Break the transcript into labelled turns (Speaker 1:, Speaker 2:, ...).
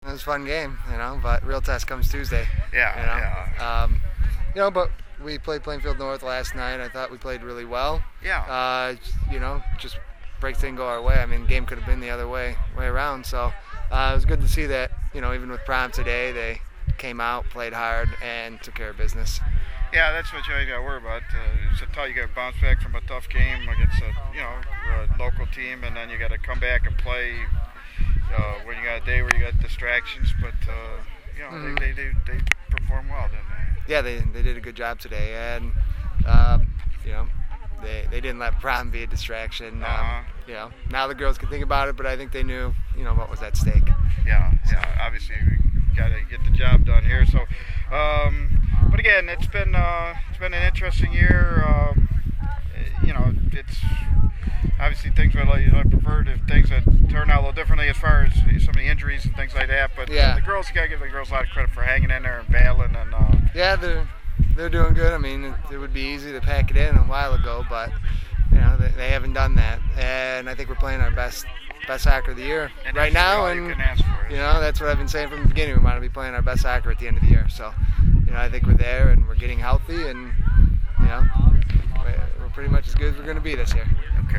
Speaker 1: It was a fun game, but real test comes Tuesday.
Speaker 2: Yeah.
Speaker 1: But we played Plainfield North last night. I thought we played really well.
Speaker 2: Yeah.
Speaker 1: Just breaks didn't go our way. I mean, the game could have been the other way around. So it was good to see that, even with Prom today, they came out, played hard, and took care of business.
Speaker 2: Yeah, that's what you got to worry about. It's a tough. You got to bounce back from a tough game against a local team, and then you got to come back and play when you got a day where you got distractions. But they performed well, didn't they?
Speaker 1: Yeah, they did a good job today, and they didn't let Prom be a distraction. Now the girls can think about it, but I think they knew what was at stake.
Speaker 2: Yeah. Obviously, we got to get the job done here. So, but again, it's been an interesting year. It's obviously things I preferred if things had turned out a little differently as far as some of the injuries and things like that. But the girls, you got to give the girls a lot of credit for hanging in there and battling. And
Speaker 1: yeah, they're doing good. I mean, it would be easy to pack it in a while ago, but they haven't done that. And I think we're playing our best soccer of the year right now. And that's what I've been saying from the beginning. We want to be playing our best soccer at the end of the year. So, I think we're there and we're getting healthy, and we're pretty much as good as we're going to be this year.
Speaker 2: Okay.